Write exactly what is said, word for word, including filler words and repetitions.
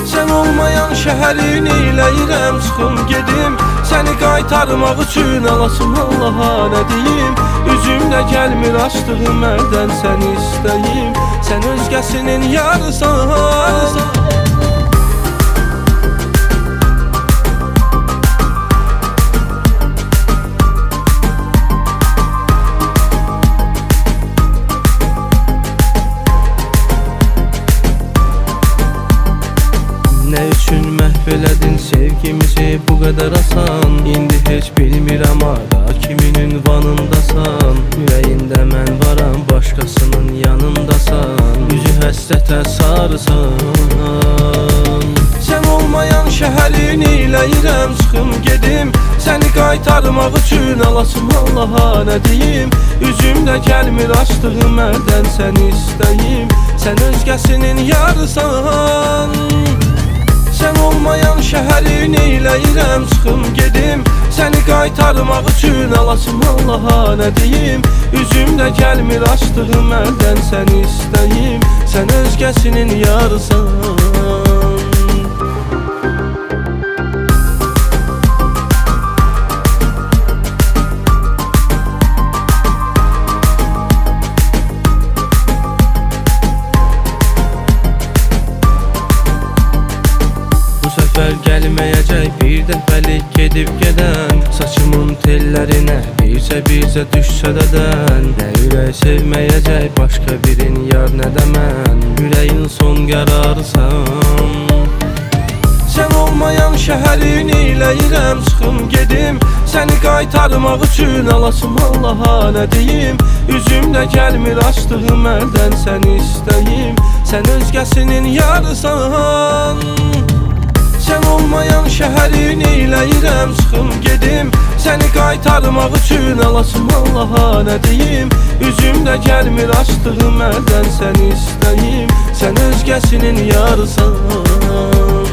Sən olmayan şəhərin eyləyirəm çıxım gedim. Səni qaytarmaq üçün alasım Allaha nə deyim. Üzümdə gəlmir açdığım əldən səni istəyim. Sən özgəsinin yarısan. Nə üçün məhv elədin sevgimizi bu qədər asan? İndi heç bilmirəm ara kimin ünvanındasan. Ürəyində mən varam, başqasının yanındasan. Üzü həsrətə sarısan. Sən olmayan şəhərin eyləyirəm çıxım gedim. Səni qaytarmaq üçün alasım Allaha nə deyim. Üzümdə gəlmir açdığım əldən səni istəyim. Sən özgəsinin yarısan. Sən olmayan şəhərin eyləyirəm çıxım gedim. Səni qaytarmaq üçün alasım Allaha nə deyim. Üzümdə gəlmir açdığım əldən səni istəyim. Sən özgəsinin yarısan. Gəlməyəcək bir dəfəlik gedib gedən. Saçımın tellərinə bircə-bircə düşsə dədən. Nə ürək sevməyəcək başqa birin yar nə də mən. Ürəyin son qərarısan. Sən olmayan şəhərin eyləyirəm çıxım gedim. Səni qaytarmaq üçün alasım Allaha nə deyim. Üzümdə gəlmir açdığım əldən səni istəyim. Sən özgəsinin yarısan. Sən olmayan şəhərin eyləyirəm çıxım gedim. Səni qaytarmaq üçün alasım Allaha nə deyim. Üzümdə gəlmir açdığım əldən səni istəyim. Sən özgəsinin yarısan.